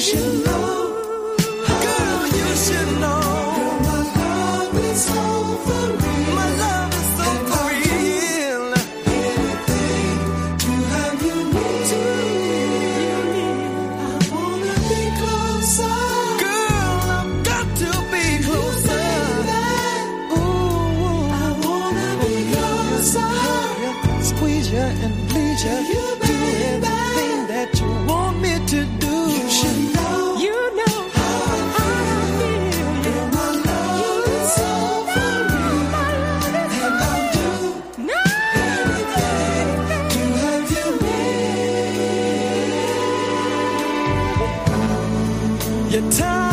should know. Girl, you should know. Girl, my love is so for real. My love is so for real. Anything to have you near. I wanna be closer. Girl, I've got to be closer. Ooh, I wanna be closer. Squeeze you and please you. Do everything that you want me to do. You should know. You know how I feel. Girl, my love is so for real. And I'll do anything to have you near. Your time